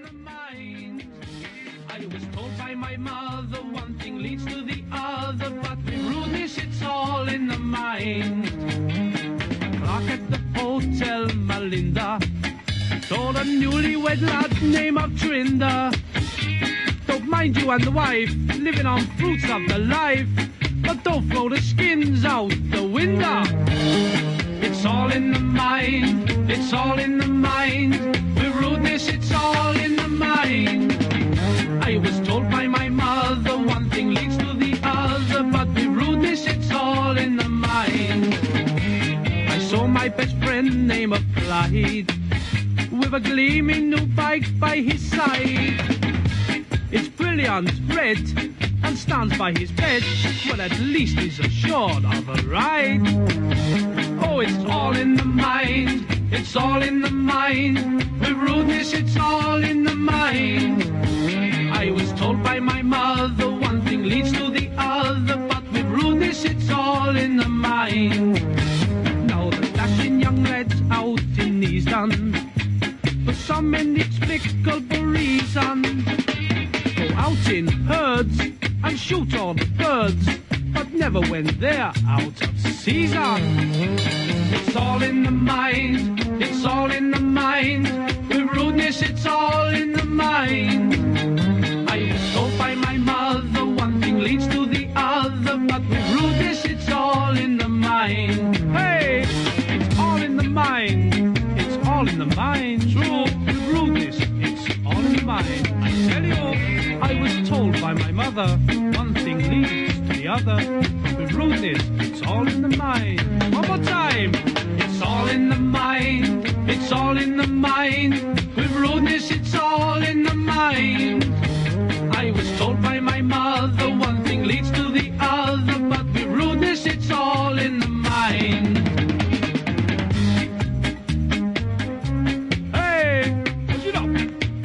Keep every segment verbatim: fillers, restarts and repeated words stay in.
the mind. I was told by my mother one thing leads to the other, but with rudeness it's all in the mind. A clerk at the Hotel Melinda told a newlywed lad named of Trinder, don't mind you and the wife, living on fruits of the life, but don't throw the skins out the window. It's all in the mind, it's all in the mind. With rudeness, it's all in the mind. I was told by my mother one thing leads to the other, but with rudeness, it's all in the mind. I saw my best friend named Clyde with a gleaming new bike by his side. It's brilliant, red, and stands by his bed. Well, at least he's assured of a ride. Oh, it's all in the mind, it's all in the mind. With rudeness, it's all in the mind. I was told by my mother one thing leads to the other, but with rudeness, it's all in the mind. Now the dashing young lads out in Easton, for some inexplicable reason, go out in herds and shoot all the birds, but never when they're out of season. It's all in the mind, it's all in the mind. With rudeness, it's all in the mind. I was told by my mother one thing leads to the other, but with rudeness, it's all in the mind. Hey, it's all in the mind, it's all in the mind. True, with rudeness, it's all in the mind. I tell you, I was told by my mother one thing leads to the other, but with rudeness, it's all in the mind. One more time. It's all in the mind, it's all in the mind. With rudeness, it's all in the mind. I was told by my mother one thing leads to the other, but with rudeness, it's all in the mind. Hey, what you know?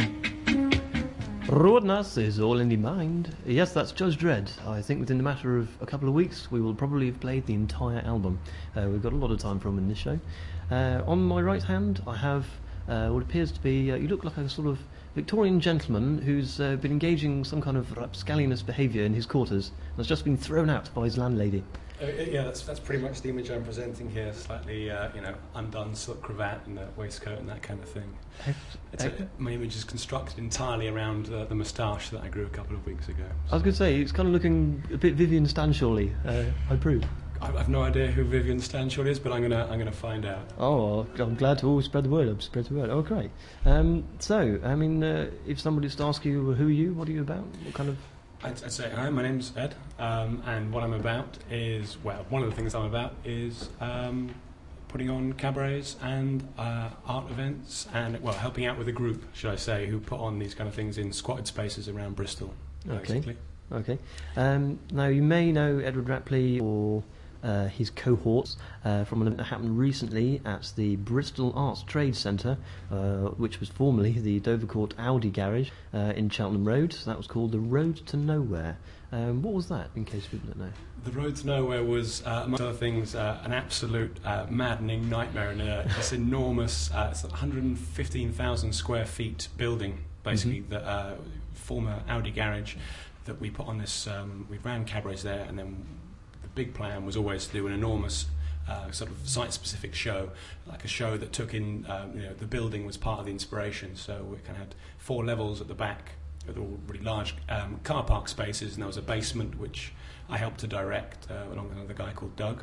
Rudeness is all in the mind. Yes, that's Judge Dredd. I think within a matter of a couple of weeks we will probably have played the entire album. Uh, we've got a lot of time from in this show. Uh, on my right hand I have uh, what appears to be, uh, you look like a sort of Victorian gentleman who's uh, been engaging some kind of rapscallious behaviour in his quarters and has just been thrown out by his landlady. Uh, yeah, that's that's pretty much the image I'm presenting here. Slightly, uh, you know, undone silk cravat and a waistcoat and that kind of thing. It's a, my image is constructed entirely around uh, the moustache that I grew a couple of weeks ago. So. I was going to say, it's kind of looking a bit Vivian Stanshawly. Uh, I approve. I, I've no idea who Vivian Stanshawly is, but I'm gonna I'm gonna find out. Oh, I'm glad to always spread the word. Spread the word. Oh, great. Um, so, I mean, uh, if somebody was to ask you, who are you? What are you about? What kind of? I'd, I'd say, hi, my name's Ed, um, and what I'm about is, well, one of the things I'm about is um, putting on cabarets and uh, art events, and, well, helping out with a group, should I say, who put on these kind of things in squatted spaces around Bristol, basically. Okay. Okay. Um, now, you may know Edward Rapley or uh, his cohorts uh, from an event that happened recently at the Bristol Arts Trade Centre, uh, which was formerly the Dovercourt Audi Garage uh, in Cheltenham Road. So that was called the Road to Nowhere. Um, what was that, in case people don't know? The Road to Nowhere was, uh, among other things, uh, an absolute uh, maddening nightmare in a, this enormous, uh, it's one hundred fifteen thousand square feet building, basically, Mm-hmm. the uh, former Audi garage that we put on this, um, we ran cabarets there, and then the big plan was always to do an enormous uh, sort of site-specific show, like a show that took in, um, you know, the building was part of the inspiration, so we kind of had four levels at the back, with all really large um, car park spaces, and there was a basement which I helped to direct uh, along with another guy called Doug,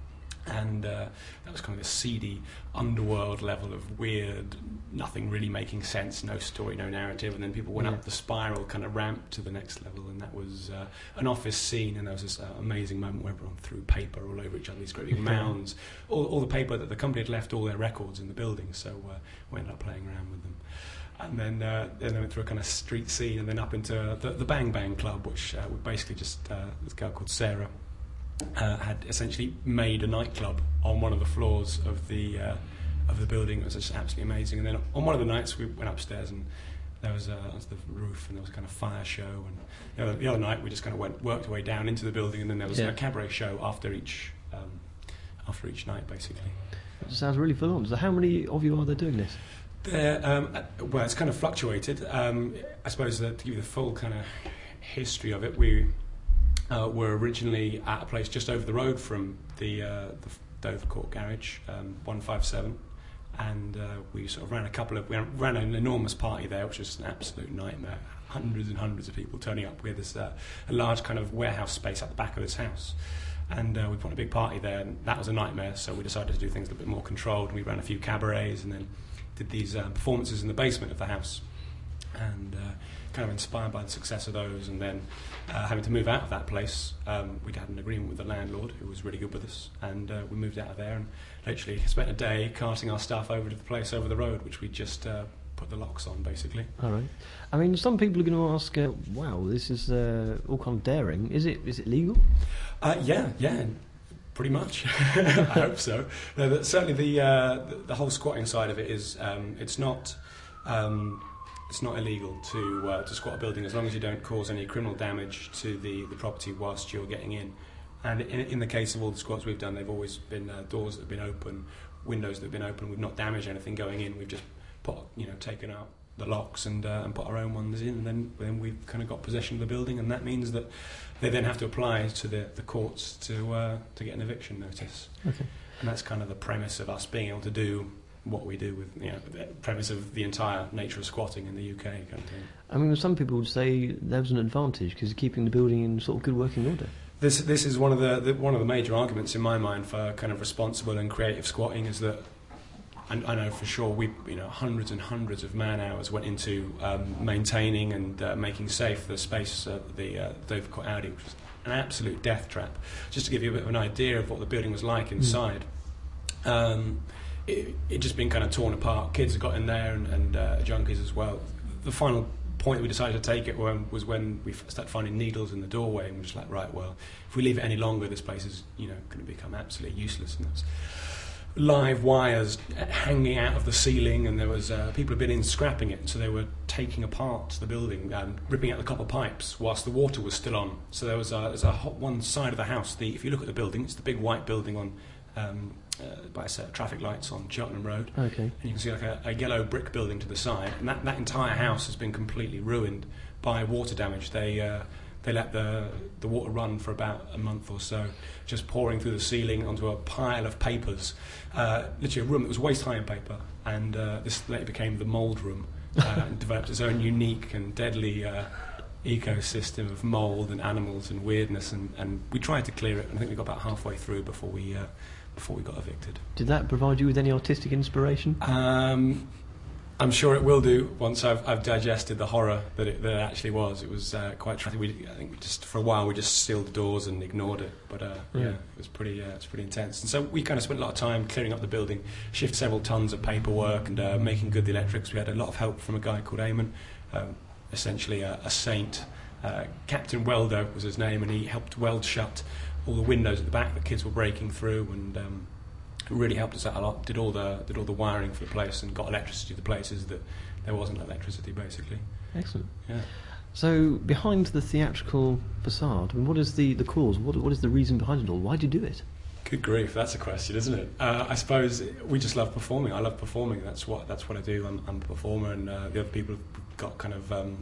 and uh, that was kind of a seedy underworld level of weird, nothing really making sense, no story, no narrative, and then people went Yeah. up the spiral kind of ramp to the next level, and that was uh, an office scene, and there was this uh, amazing moment where everyone threw paper all over each other, these great big mounds, all, all the paper that the company had left all their records in the building, so uh, we ended up playing around with them. And then, uh, then they went through a kind of street scene, and then up into the, the Bang Bang Club, which uh, was basically just uh, this girl called Sarah uh, had essentially made a nightclub on one of the floors of the uh, of the building. It was just absolutely amazing. And then on one of the nights, we went upstairs, and there was, uh, was the roof, and there was a kind of fire show. And the other, the other night, we just kind of went worked our way down into the building, and then there was Yeah. a cabaret show after each um, after each night, basically. It sounds really full on. So how many of you are there doing this? There, um, uh, well, it's kind of fluctuated. Um, I suppose that to give you the full kind of history of it, we uh, were originally at a place just over the road from the, uh, the Dover Court Garage, um, one five seven, and uh, we sort of ran a couple of, we ran an enormous party there, which was an absolute nightmare. Hundreds and hundreds of people turning up. We had this uh, a large kind of warehouse space at the back of this house. And uh, we put on a big party there, and that was a nightmare, so we decided to do things a little bit more controlled. We ran a few cabarets and then did these uh, performances in the basement of the house, and uh, kind of inspired by the success of those. And then uh, having to move out of that place, um, we'd had an agreement with the landlord, who was really good with us, and uh, we moved out of there and literally spent a day carting our stuff over to the place over the road, which we just uh, put the locks on, basically. All right. I mean, some people are going to ask, uh, wow, this is uh, all kind of daring. Is it is it legal? Uh, yeah, yeah, pretty much. I hope so. No, but certainly the, uh, the the whole squatting side of it is um, it's not um, it's not illegal to uh, to squat a building as long as you don't cause any criminal damage to the, the property whilst you're getting in. And in, in the case of all the squats we've done, they've always been uh, doors that have been open, windows that have been open. We've not damaged anything going in. We've just put you know taken out the locks and uh, and put our own ones in, and then then we've kind of got possession of the building, and that means that they then have to apply to the the courts to uh, to get an eviction notice. Okay. And that's kind of the premise of us being able to do what we do with you know the premise of the entire nature of squatting in the U K kind of thing. I mean, some people would say there's an advantage because keeping the building in sort of good working order. This this is one of the, the one of the major arguments in my mind for kind of responsible and creative squatting is that. And I know for sure we, you know, hundreds and hundreds of man hours went into um, maintaining and uh, making safe the space at the uh, Dover Court Audi, which was an absolute death trap. Just to give you a bit of an idea of what the building was like inside, mm. um, it it just been kind of torn apart. Kids had got in there and, and uh, junkies as well. The final point we decided to take it when, was when we started finding needles in the doorway, and we're just like, right, well, if we leave it any longer, this place is, you know, going to become absolutely useless. And that's live wires hanging out of the ceiling, and there was uh, people had been in scrapping it, so they were taking apart the building and ripping out the copper pipes whilst the water was still on. So there was a, there's a hot one side of the house. The if you look at the building, it's the big white building on um, uh, by a set of traffic lights on Cheltenham Road. Okay. And you can see like a, a yellow brick building to the side, and that, that entire house has been completely ruined by water damage. They uh, They let the the water run for about a month or so, just pouring through the ceiling onto a pile of papers. Uh, literally a room that was waist high in paper, and uh, this later became the mould room, uh, and developed its own unique and deadly uh, ecosystem of mould and animals and weirdness. And, and we tried to clear it, and I think we got about halfway through before we uh, before we got evicted. Did that provide you with any artistic inspiration? Um, I'm sure it will do once I've, I've digested the horror that it, that it actually was. It was uh, quite tragic. We, I think we just for a while we just sealed the doors and ignored it. But uh, yeah. yeah, it was pretty. Uh, it was pretty intense. And so we kind of spent a lot of time clearing up the building, shift several tons of paperwork, and uh, making good the electrics. We had a lot of help from a guy called Eamon, um, essentially a, a saint. Uh, Captain Welder was his name, and he helped weld shut all the windows at the back that kids were breaking through, and um, really helped us out a lot. Did all the did all the wiring for the place and got electricity to the places that there wasn't electricity, basically. Excellent. Yeah. So behind the theatrical facade, I mean, what is the, the cause? What what is the reason behind it all? Why do you do it? Good grief, that's a question, isn't it? Uh, I suppose we just love performing. I love performing. That's what that's what I do. I'm, I'm a performer, and uh, the other people have got kind of um,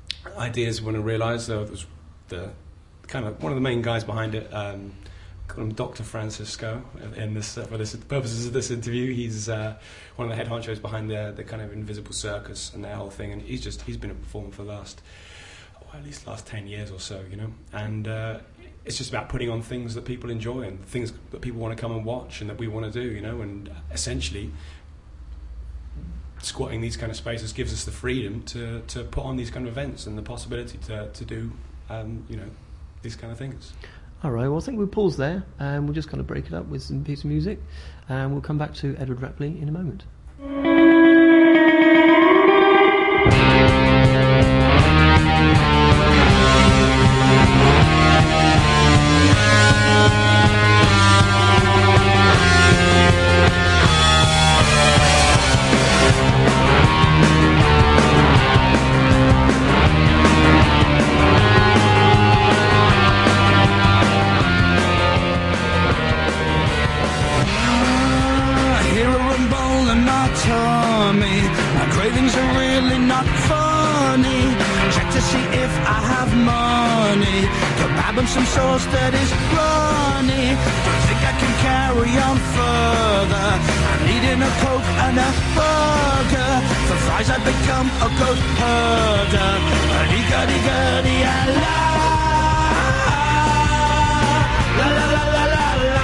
ideas when I realised there was the kind of one of the main guys behind it. Um, Call him Doctor Francisco in this uh, for this purposes of this interview. He's uh, one of the head honchos behind the the kind of Invisible Circus and their whole thing, and he's just he's been a performer for the last oh, at least the last ten years or so, you know. And uh, it's just about putting on things that people enjoy and things that people want to come and watch and that we want to do, you know. And essentially, squatting these kind of spaces gives us the freedom to to put on these kind of events and the possibility to to do um, you know these kind of things. All right, well, I think we'll pause there and we'll just kind of break it up with some piece of music, and we'll come back to Edward Rapley in a moment. Bowl and not funny. Check to see if I have money. Kebab and some sauce that is runny. Don't think I can carry on further. I'm needing a Coke and a burger. For fries I become a goat herder. A-dee-ga-dee-ga-dee-a-la. La la la la la la.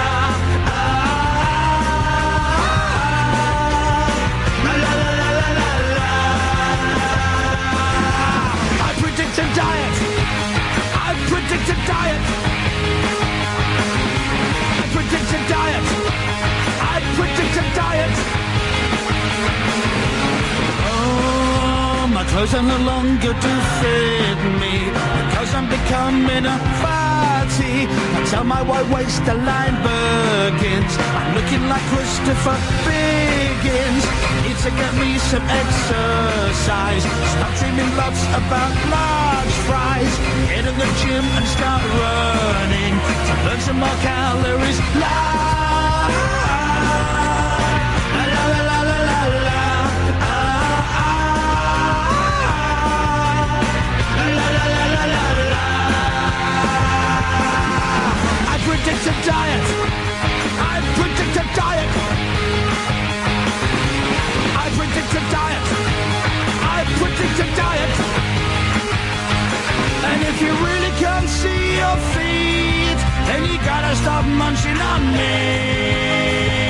A diet. I predict a diet. I predict a diet. I predict a diet. Oh, my clothes are no longer do fit me because I'm becoming a fatty. I tell my white waist the line begins. I'm looking like Christopher Biggins. Need to get me some exercise. Stop dreaming lots about large fries. Get in the gym and start running to burn some more calories. La la la la la la la. La la la la la la. I predict a diet. I predict a diet. I predict a diet. I predict a diet. And if you really can't see your feet, then you gotta stop munching on me.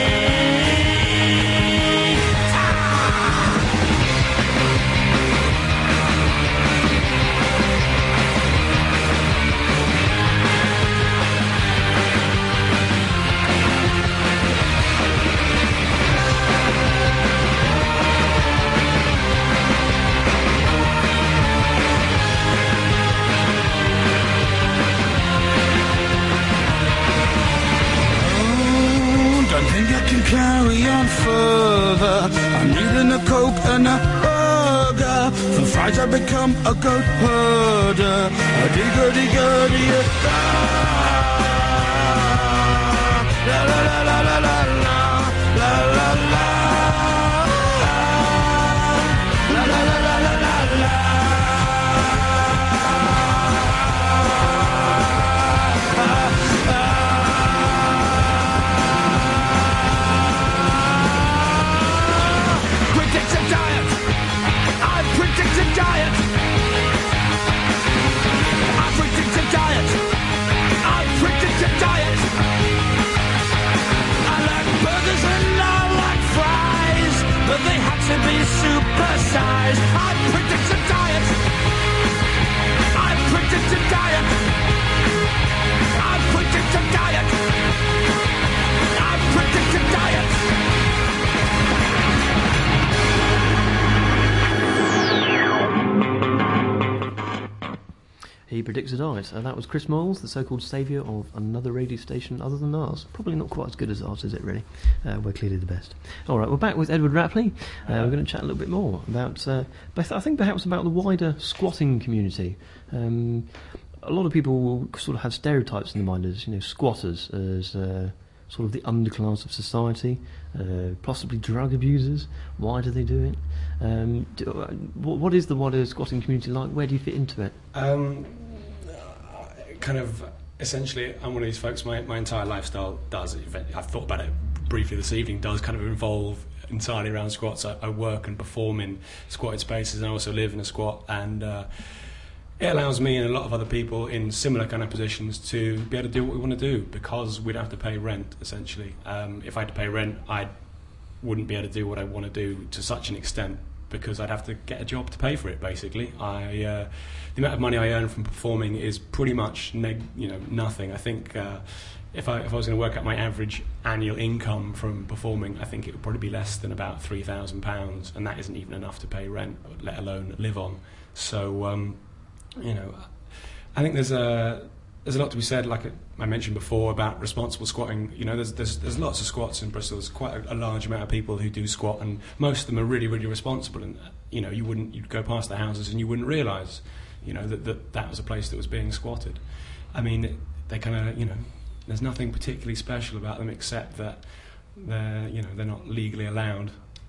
Carry on further. I'm needing a Coke and a burger. For fries I become a goat herder. A digga-digga-digga. La la la la la la la la la la la la la la la la. Diet. I predict a diet. I predict a diet. I like burgers and I like fries, but they had to be supersized. I predict a diet. I predict a diet. I predict a diet. I predict a diet. He predicts a diet, and that was Chris Moyles, the so-called saviour of another radio station other than ours. Probably not quite as good as ours, is it, really? Uh, we're clearly the best. All right, we're back with Edward Rapley. Uh, we're going to chat a little bit more about, uh, I think perhaps about the wider squatting community. Um, a lot of people will sort of have stereotypes in their mind as, you know, squatters as uh, sort of the underclass of society, uh, possibly drug abusers. Why do they do it? Um, do, uh, what, what is the wider squatting community like? Where do you fit into it? Um, kind of, essentially, I'm one of these folks, my, my entire lifestyle does, I've thought about it briefly this evening, does kind of involve entirely around squats. I, I work and perform in squatted spaces, and I also live in a squat, and uh, it allows me and a lot of other people in similar kind of positions to be able to do what we want to do, because we don't have to pay rent, essentially. Um, if I had to pay rent, I wouldn't be able to do what I want to do to such an extent, because I'd have to get a job to pay for it, basically. I, uh, the amount of money I earn from performing is pretty much neg- you know, nothing. I think uh, if I if I was going to work out my average annual income from performing, I think it would probably be less than about three thousand pounds, and that isn't even enough to pay rent, let alone live on. So, um, you know, I think there's a there's a lot to be said, like I mentioned before, about responsible squatting. You know, there's there's, there's lots of squats in Bristol. There's quite a, a large amount of people who do squat, and most of them are really, really responsible. And you know, you wouldn't you'd go past their houses and you wouldn't realise, you know, that, that that was a place that was being squatted. I mean, they kind of, you know, there's nothing particularly special about them except that they're, you know, they're not legally allowed.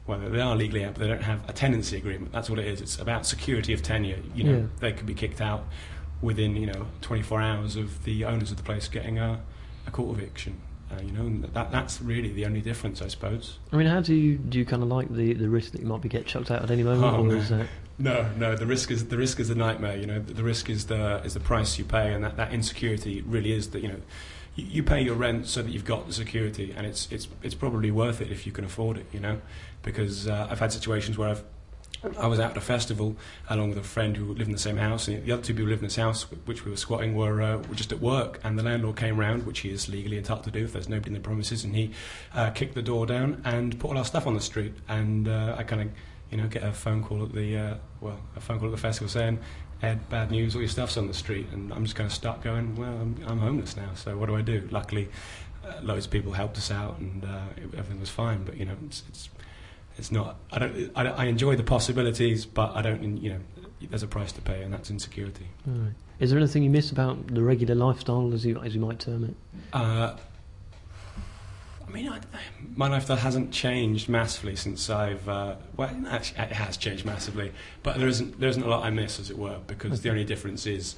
well, they are legally out, but they don't have a tenancy agreement. That's what it is. It's about security of tenure. You know, Yeah. they could be kicked out within, you know, twenty-four hours of the owners of the place getting a, a court eviction. Uh, you know, and that that's really the only difference, I suppose. I mean, how do you do you kind of like the, the risk that you might be get chucked out at any moment, Oh, or no. is that No, no. The risk is the risk is the nightmare. You know, the, the risk is the is the price you pay, and that, that insecurity really is that, you know, you, you pay your rent so that you've got the security, and it's it's it's probably worth it if you can afford it. You know, because uh, I've had situations where I've I was out at a festival along with a friend who lived in the same house, and the other two people who lived in this house, which we were squatting, were, uh, were just at work, and the landlord came round, which he is legally entitled to do if there's nobody in the premises, and he uh, kicked the door down and put all our stuff on the street. And uh, I kind of, you know, get a phone call at the uh, well, a phone call at the festival saying, "Ed, bad news, all your stuff's on the street." And I'm just kind of stuck, going, "Well, I'm, I'm homeless now, so what do I do?" Luckily, uh, loads of people helped us out, and uh, it, everything was fine. But you know, it's. it's It's not. I don't. I, I enjoy the possibilities, but I don't. You know, there's a price to pay, and that's insecurity. Right. Is there anything you miss about the regular lifestyle, as you as you might term it? Uh, I mean, I, my lifestyle hasn't changed massively since I've. Uh, well, actually, it has changed massively, but there isn't. There isn't a lot I miss, as it were, because Okay. the only difference is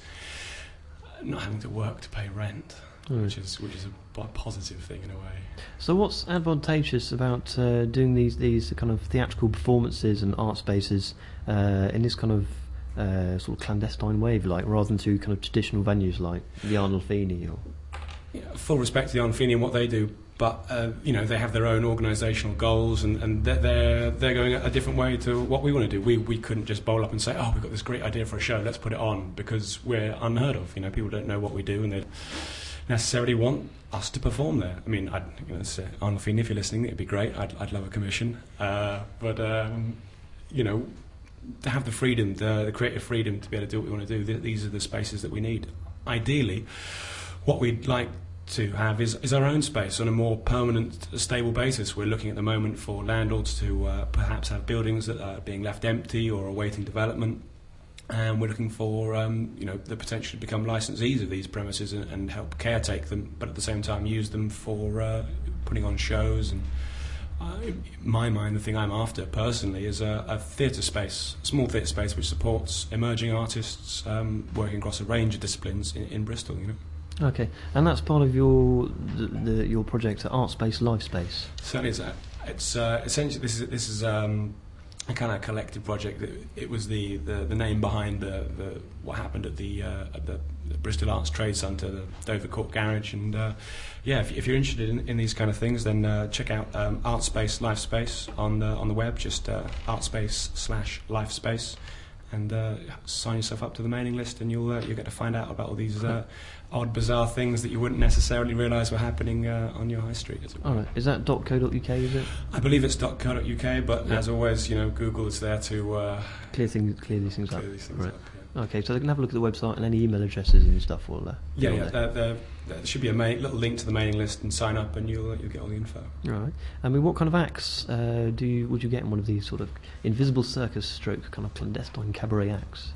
not having to work to pay rent, Right. which is which is a po- positive thing in a way. So, what's advantageous about uh, doing these these kind of theatrical performances and art spaces uh, in this kind of uh, sort of clandestine way, if you like, rather than to kind of traditional venues like the Arnolfini? Or Yeah, full respect to the Arnolfini and what they do, but uh, you know, they have their own organisational goals, and, and they're, they're they're going a different way to what we want to do. We we couldn't just bowl up and say, "Oh, we've got this great idea for a show, let's put it on," because we're unheard of. You know, people don't know what we do, and they necessarily want us to perform there. I mean, I'd, you know, say, Arnolfini, if you're listening, it'd be great. I'd I'd love a commission, uh, but um, you know, to have the freedom, the, the creative freedom to be able to do what we want to do. Th- these are the spaces that we need. Ideally, what we'd like to have is, is our own space on a more permanent, stable basis. We're looking at the moment for landlords to uh, perhaps have buildings that are being left empty or awaiting development, and we're looking for um, you know, the potential to become licensees of these premises and, and help caretake them, but at the same time use them for uh, putting on shows. And uh, in my mind, the thing I'm after personally is a, a theatre space, a small theatre space which supports emerging artists um, working across a range of disciplines in, in Bristol. You know. okay, and that's part of your the, the, your project at Art Space Life Space. Certainly, it's, uh, it's uh, essentially this is this is um, a kind of collective project. It, it was the, the, the name behind the, the what happened at the uh, at the, the Bristol Arts Trade Centre, the Dover Court Garage, and uh, yeah, if, if you're interested in, in these kind of things, then uh, check out um, Art Space Life Space on the on the web. Just uh, Artspace slash Life Space. And uh, sign yourself up to the mailing list, and you'll uh, you'll get to find out about all these uh, odd, bizarre things that you wouldn't necessarily realise were happening uh, on your high street. As it were. All right, is that .co.uk? Is it? I believe it's .co.uk, but Yeah. as always, you know, Google is there to uh, Clear things, clear these things clear up. these things Right. up. Yeah, Okay, so they can have a look at the website, and any email addresses and stuff will. Uh, yeah, be yeah on there. there, there, there should be a ma- little link to the mailing list, and sign up, and you'll uh, you'll get all the info. Right. I mean, what kind of acts uh, do you would you get in one of these sort of invisible circus stroke kind of clandestine cabaret acts?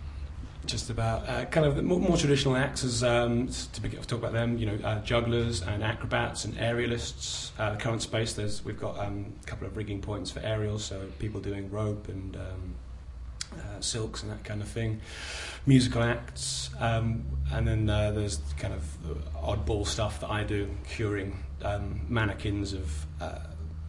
Just about uh, kind of the more, more traditional acts, as um, to be, talk about them, you know, uh, jugglers and acrobats and aerialists. Uh, the current space, there's we've got um, a couple of rigging points for aerials, so people doing rope and um, uh, silks and that kind of thing. Musical acts, um, and then uh, there's kind of the oddball stuff that I do, curing um, mannequins of uh,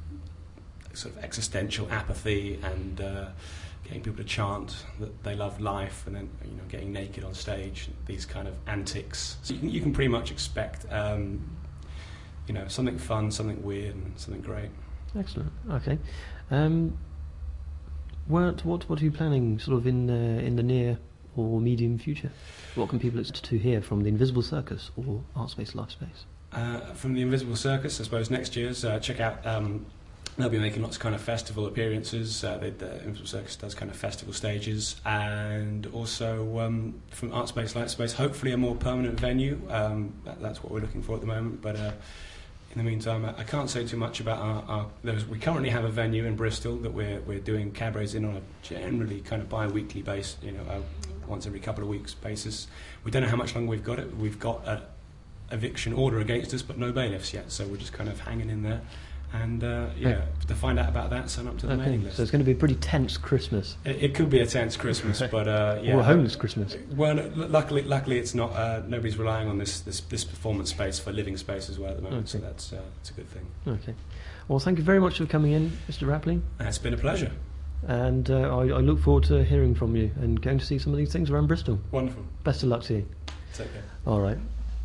sort of existential apathy and. Uh, Getting people to chant that they love life, and then, you know, getting naked on stage, these kind of antics. So you can, you can pretty much expect, um, you know, something fun, something weird, and something great. Excellent. Okay. Um, what what what are you planning, sort of in uh, in the near or medium future? What can people expect to hear from the Invisible Circus or Art Space Life Space? Uh, from the Invisible Circus, I suppose next year's uh, check out. Um, They'll be making lots of kind of festival appearances. Uh, the, the Invisible Circus does kind of festival stages, and also um, from Art Space, Light Space, hopefully a more permanent venue. Um, that, that's what we're looking for at the moment. But uh, in the meantime, I, I can't say too much about our. our there's, we currently have a venue in Bristol that we're we're doing cabarets in on a generally kind of bi-weekly basis. You know, uh, once every couple of weeks basis. We don't know how much longer we've got it. We've got an eviction order against us, but no bailiffs yet. So we're just kind of hanging in there. And uh, yeah, to find out about that, sign up to the Okay, mailing list. so it's going to be a pretty tense Christmas. It, it could be a tense Christmas, but uh, yeah, or a homeless Christmas. Well, no, l- luckily, luckily, it's not. Uh, nobody's relying on this, this this performance space for living space as well at the moment, Okay. so that's uh, that's a good thing. Okay. Well, thank you very much for coming in, Mister Rapley. It's been a pleasure. And uh, I, I look forward to hearing from you and going to see some of these things around Bristol. Wonderful. Best of luck to you. Take care. All right.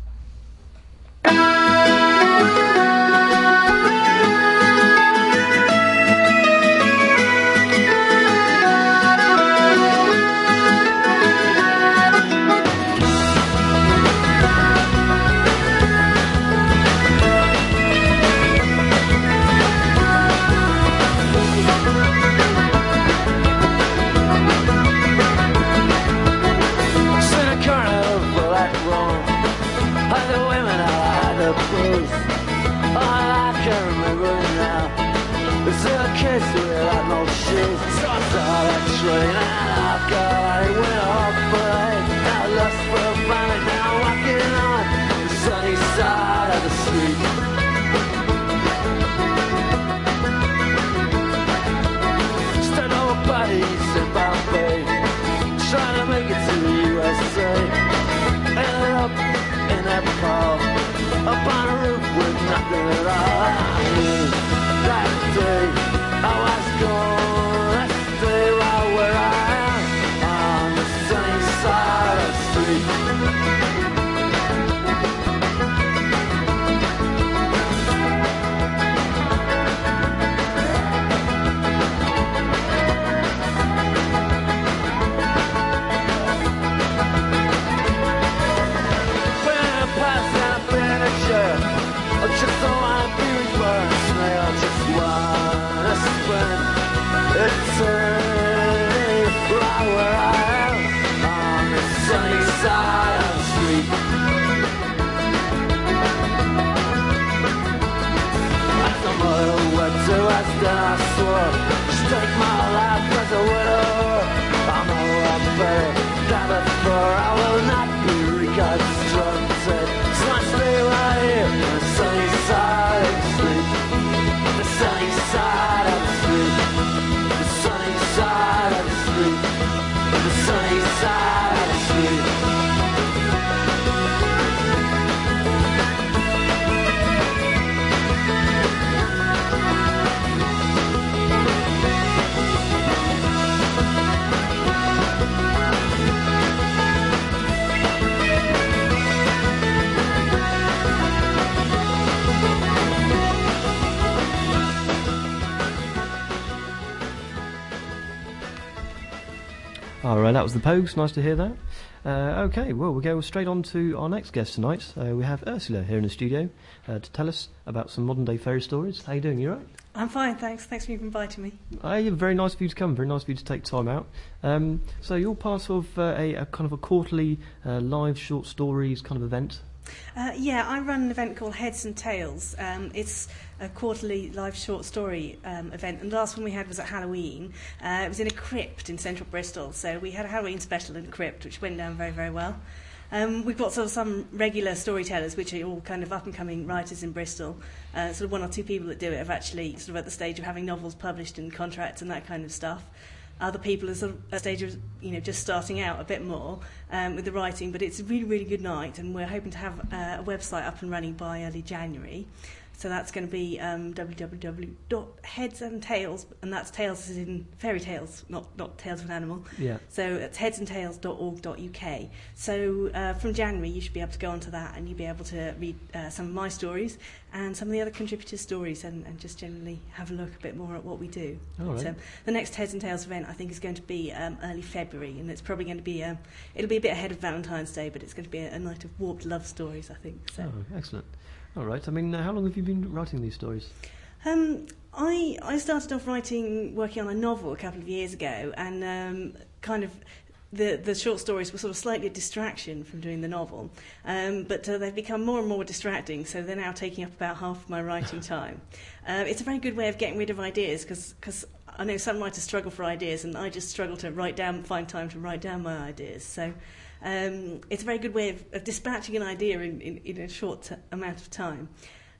All right, that was the Pogues. Nice to hear that. Uh, okay, well, we'll go straight on to our next guest tonight. Uh, we have Ursula here in the studio uh, to tell us about some modern-day fairy stories. How you doing? You all right? I'm fine, thanks. Thanks for inviting me. Uh, yeah, very nice of you to come. Very nice of you to take time out. Um, so you're part of uh, a, a kind of a quarterly uh, live short stories kind of event. Uh, yeah, I run an event called Heads and Tails. Um, it's a quarterly live short story um, event, and the last one we had was at Halloween. Uh, it was in a crypt in central Bristol, so we had a Halloween special in a crypt, which went down very, very well. Um, we've got sort of some regular storytellers, which are all kind of up-and-coming writers in Bristol. Uh, sort of one or two people that do it have actually sort of at the stage of having novels published and contracts and that kind of stuff. Other people are sort of at a stage of, you know, just starting out a bit more um, with the writing, but it's a really, really good night, and we're hoping to have uh, a website up and running by early January. So that's going to be um, w w w dot heads and tails, and that's tales as in fairy tales, not not tales of an animal. Yeah. So it's heads and tails dot org dot u k. So uh, from January you should be able to go onto that, and you'll be able to read uh, some of my stories and some of the other contributors' stories, and, and just generally have a look a bit more at what we do. All right. But, um, the next Heads and Tails event I think is going to be um, early February, and it's probably going to be um, it'll be a bit ahead of Valentine's Day, but it's going to be a, a night of warped love stories, I think. So. Oh, excellent. All right. I mean, uh, how long have you been writing these stories? Um, I I started off writing, working on a novel a couple of years ago, and um, kind of the the short stories were sort of slightly a distraction from doing the novel, um, but uh, they've become more and more distracting, so they're now taking up about half of my writing time. Uh, it's a very good way of getting rid of ideas, because I know some writers struggle for ideas, and I just struggle to write down, find time to write down my ideas. So. Um, it's a very good way of, of dispatching an idea in, in, in a short t- amount of time.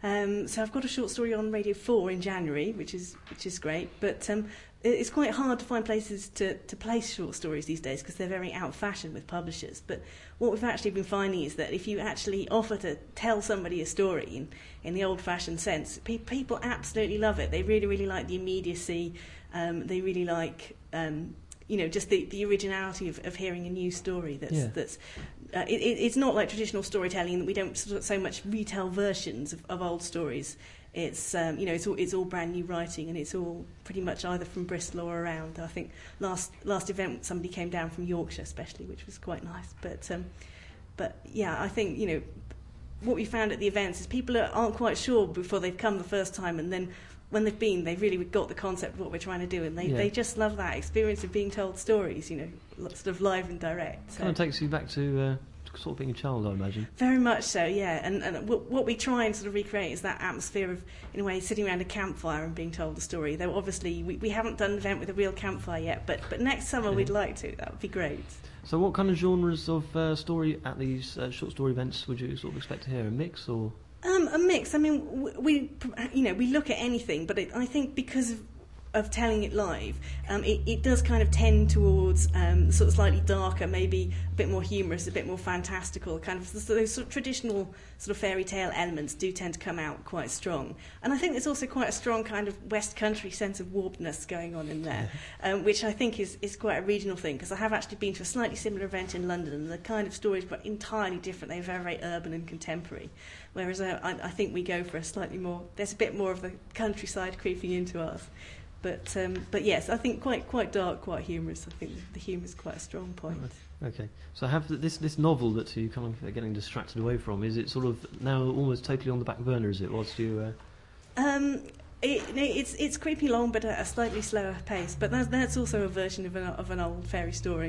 Um, so I've got a short story on Radio four in January, which is which is great. But um, it's quite hard to find places to, to place short stories these days because they're very out of fashion with publishers. But what we've actually been finding is that if you actually offer to tell somebody a story in, in the old-fashioned sense, pe- people absolutely love it. They really, really like the immediacy. Um, they really like, um, you know, just the, the originality of, of hearing a new story. That's Yeah. that's uh, it, it's not like traditional storytelling that we don't sort of so much retell versions of, of old stories. It's um, you know it's all it's all brand new writing, and it's all pretty much either from Bristol or around. I think last last event somebody came down from Yorkshire especially, which was quite nice. But um, but yeah, I think you know what we found at the events is people are, aren't quite sure before they've come the first time, and then when they've been, they've really got the concept of what we're trying to do, and they, Yeah. they just love that experience of being told stories, you know, sort of live and direct. So. Kind of takes you back to uh, sort of being a child, I imagine. Very much so, yeah. And, and what, what we try and sort of recreate is that atmosphere of, in a way, sitting around a campfire and being told a story. Though obviously we, we haven't done an event with a real campfire yet, but, but next summer Yeah. we'd like to. That would be great. So what kind of genres of uh, story at these uh, short story events would you sort of expect to hear? A mix or...? Um, a mix. I mean, w- we, you know, we look at anything, but it, I think because of, of telling it live, um, it, it does kind of tend towards um, sort of slightly darker, maybe a bit more humorous, a bit more fantastical. Kind of those sort of traditional sort of fairy tale elements do tend to come out quite strong. And I think there's also quite a strong kind of West Country sense of warpedness going on in there, um, which I think is, is quite a regional thing. Because I have actually been to a slightly similar event in London, and the kind of stories were entirely different. They were very, very urban and contemporary. Whereas uh, I, I think we go for a slightly more, there's a bit more of the countryside creeping into us. But um, but yes, I think quite quite dark, quite humorous. I think the humour is quite a strong point. Okay, so have th- this this novel that you kind of are getting distracted away from, is it sort of now almost totally on the back burner, is it, whilst you... Uh... Um, it, no, it's it's creeping along, but at a slightly slower pace. But that's, that's also a version of an, of an old fairy story.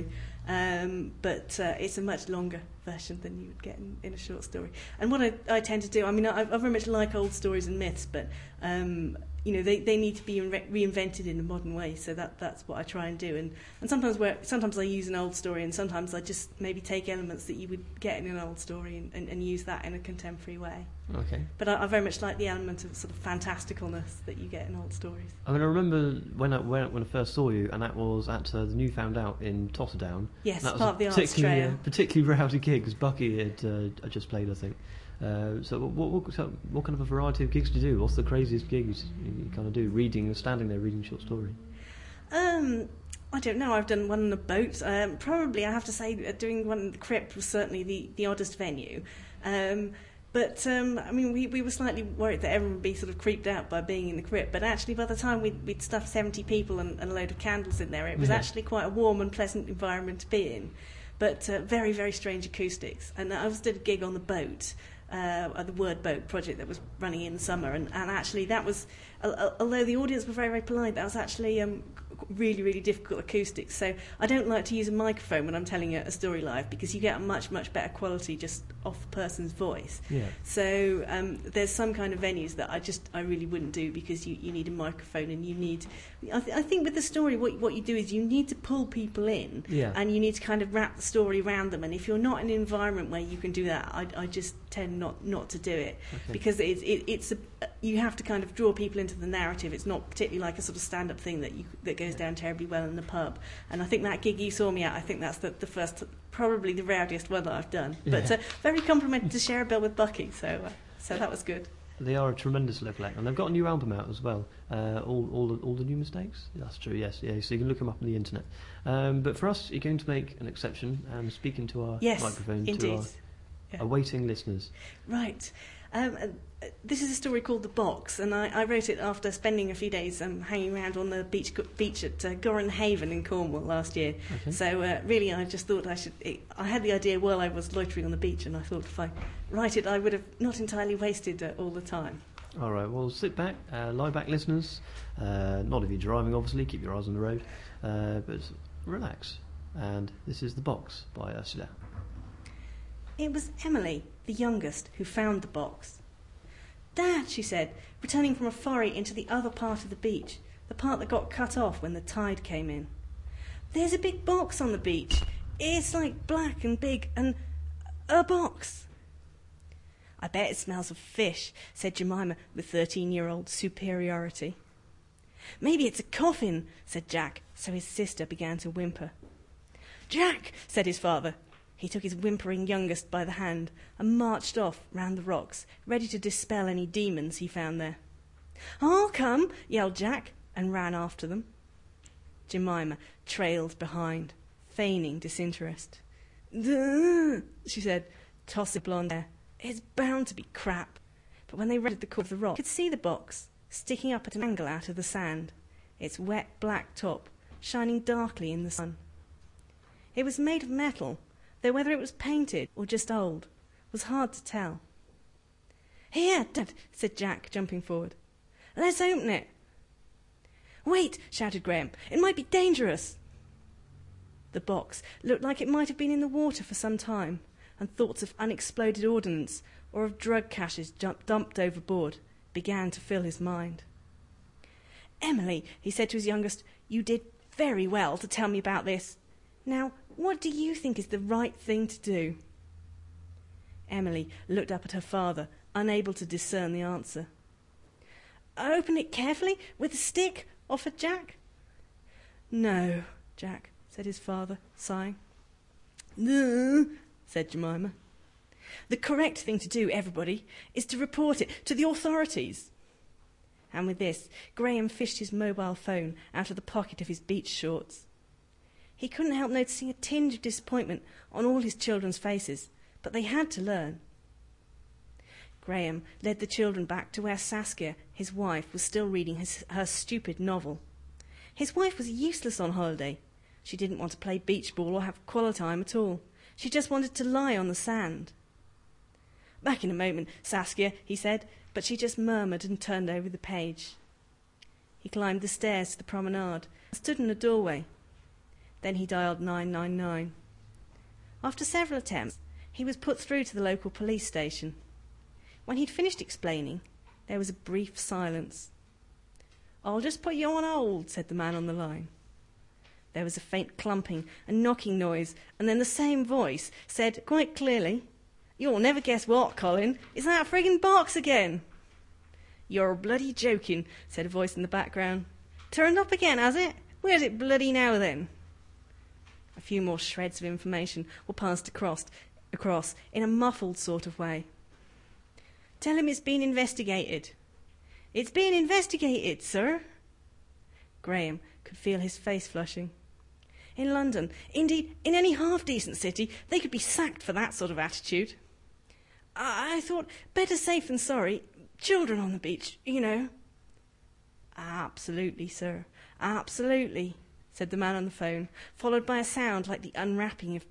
Um, but uh, it's a much longer version than you would get in, in a short story. And what I, I tend to do, I mean, I, I very much like old stories and myths, but um, you know, they, they need to be re- reinvented in a modern way. So that that's what I try and do. And and sometimes where sometimes I use an old story, and sometimes I just maybe take elements that you would get in an old story and, and, and use that in a contemporary way. Okay. But I, I very much like the element of sort of fantasticalness that you get in old stories. I mean, I remember when I, when, I- when I first saw you, and that was at uh, the New Found Out in Totterdown. Yes, That was part a of the arts particularly, trail. uh, particularly rowdy gig, because Bucky had uh, had just played, I think. Uh, so what, what, so what kind of a variety of gigs do you do? What's the craziest gig you, s- you kind of do? Reading, standing there reading short story? Um, I don't know. I've done one on a boat. Um, probably, I have to say, uh, doing one in the crypt was certainly the, the oddest venue. Um, but, um, I mean, we, we were slightly worried that everyone would be sort of creeped out by being in the crypt. But actually, by the time we'd, we'd stuffed seventy people and, and a load of candles in there, it was Yeah. actually quite a warm and pleasant environment to be in. But uh, very, very strange acoustics. And I was did a gig on the boat, uh, at the Word Boat project that was running in the summer. And, and actually, that was, uh, uh, although the audience were very, very polite, that was actually um, really, really difficult acoustics. So I don't like to use a microphone when I'm telling a, a story live, because you get a much, much better quality just off the person's voice. Yeah. So um, there's some kind of venues that I just I really wouldn't do, because you, you need a microphone, and you need I, th- I think with the story what what you do is you need to pull people in, Yeah. and you need to kind of wrap the story around them. And if you're not in an environment where you can do that, I, I just tend not, not to do it, Okay. because it's it, it's a, you have to kind of draw people into the narrative. It's not particularly like a sort of stand-up thing that you that goes down terribly well in the pub. And I think that gig you saw me at, I think that's the, the first, probably the rowdiest one that I've done. But Yeah. uh, very complimentary to share a bill with Bucky, so uh, so that was good. They are a tremendous local act, and they've got a new album out as well. Uh, all, all, the, all the new mistakes. That's true. Yes, yeah. So you can look them up on the internet. Um, but for us, you're going to make an exception and speak into our Yes, microphone indeed. to our Yeah. awaiting listeners. Right. Um, uh, this is a story called The Box, and I, I wrote it after spending a few days um, hanging around on the beach beach at uh, Goran Haven in Cornwall last year. Okay. So uh, really, I just thought I should. It, I had the idea while I was loitering on the beach, and I thought if I write it, I would have not entirely wasted uh, all the time. All right. Well, sit back, uh, lie back, listeners. Uh, not if you're driving, obviously. Keep your eyes on the road, uh, but relax. And this is The Box by Ursula. It was Emily, the youngest, who found the box. "Dad," she said, returning from a foray into the other part of the beach, the part that got cut off when the tide came in. "There's a big box on the beach. It's like black and big and a box." I bet it smells of fish, said Jemima with thirteen-year-old superiority. Maybe it's a coffin, said Jack, so his sister began to whimper. Jack, said his father. He took his whimpering youngest by the hand and marched off round the rocks, ready to dispel any demons he found there. I'll come, yelled Jack, and ran after them. Jemima trailed behind, feigning disinterest. Duh, she said, tossing blonde hair. It's bound to be crap. But when they rounded the corner of the rock, they could see the box, sticking up at an angle out of the sand, its wet black top shining darkly in the sun. It was made of metal, though whether it was painted or just old was hard to tell. Here, Dad, said Jack, jumping forward. Let's open it. Wait, shouted Graham. It might be dangerous. The box looked like it might have been in the water for some time, and thoughts of unexploded ordnance or of drug caches dumped overboard began to fill his mind. Emily, he said to his youngest, you did very well to tell me about this. Now, what do you think is the right thing to do? Emily looked up at her father, unable to discern the answer. Open it carefully with a stick, offered Jack. No, Jack, said his father, sighing. No, said Jemima. The correct thing to do, everybody, is to report it to the authorities. And with this, Graham fished his mobile phone out of the pocket of his beach shorts. He couldn't help noticing a tinge of disappointment on all his children's faces, but they had to learn. Graham led the children back to where Saskia, his wife, was still reading his, her stupid novel. His wife was useless on holiday. She didn't want to play beach ball or have quality time at all. She just wanted to lie on the sand. Back in a moment, Saskia, he said, but she just murmured and turned over the page. He climbed the stairs to the promenade and stood in a doorway. Then he dialed nine nine nine. After several attempts, he was put through to the local police station. When he'd finished explaining, there was a brief silence. I'll just put you on hold, said the man on the line. There was a faint clumping and knocking noise, and then the same voice said quite clearly, You'll never guess what, Colin. It's that friggin' box again. You're bloody joking, said a voice in the background. Turned up again, has it? Where's it bloody now, then? A few more shreds of information were passed across, across in a muffled sort of way. Tell him it's been investigated. It's being investigated, sir. Graham could feel his face flushing. In London, indeed, in any half-decent city, they could be sacked for that sort of attitude. I, I thought, better safe than sorry. Children on the beach, you know. Absolutely, sir. Absolutely, said the man on the phone, followed by a sound like the unwrapping of